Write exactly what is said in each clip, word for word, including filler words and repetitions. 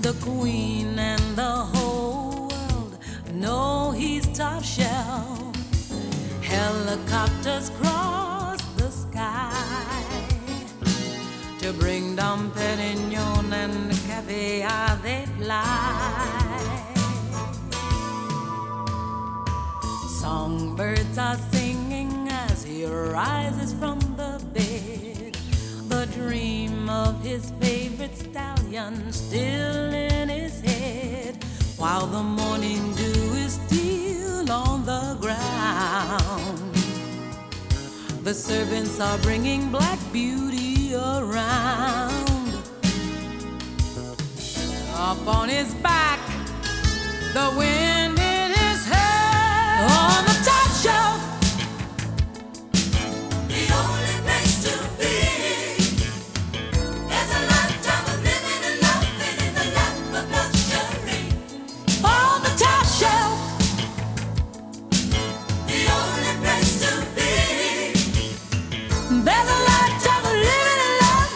The queen and the whole world know he's top shelf. Helicopters cross the sky to bring Dom Perignon and caviar they fly. Songbirds are singing as he rises from the bed. The dream of his favorite stallion still in his head, while the morning dew is still on the ground. The servants are bringing Black Beauty around. Up on his back, the wind in his hair. On the top shelf, The only place to be. There's a lifetime of living and loving in the lap of luxury. on the top shelf, The only place to be. there's a lifetime of living and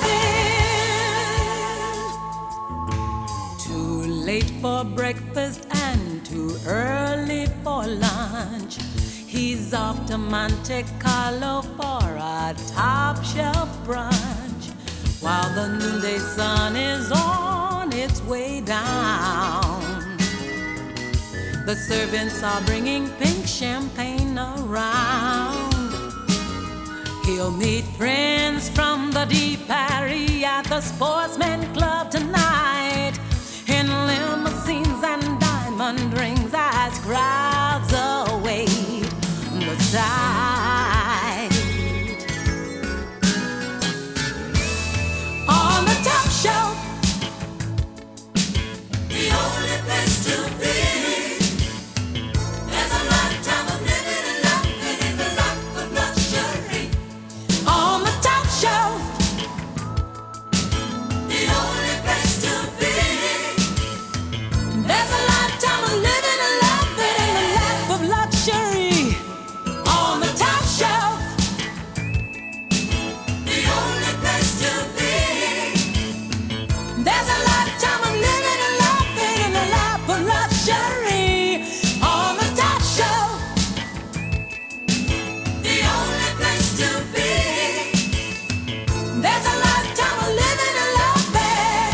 loving. Too late for breakfast and too early for lunch. He's off to Monte Carlo for a top shelf brunch, while the noonday sun is on its way down. The servants are bringing pink champagne around. He'll meet friends from the Deep Paris at the Sportsman Club tonight, in limousines and diamond rings as crowds await the sight. On the top shelf, The only place to be. There's a lifetime of living and loving in the lap of luxury. on the top shelf, The only place to be. there's a lifetime of living and loving in the lap of luxury. On the top shelf, The only place to be. there's a lifetime of living and loving in the lap of luxury. On the top shelf, The only place to be. there's a lifetime of living and loving.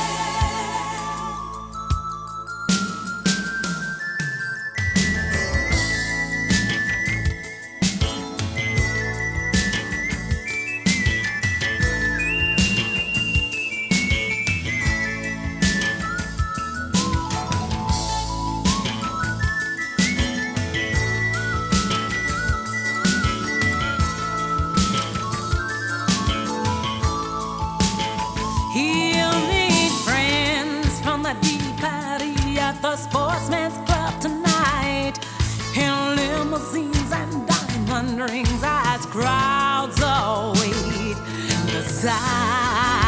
He'll meet friends from the Deep Paris at the Sportsman's Club tonight, in limousines and diamond rings as crowds await the sight.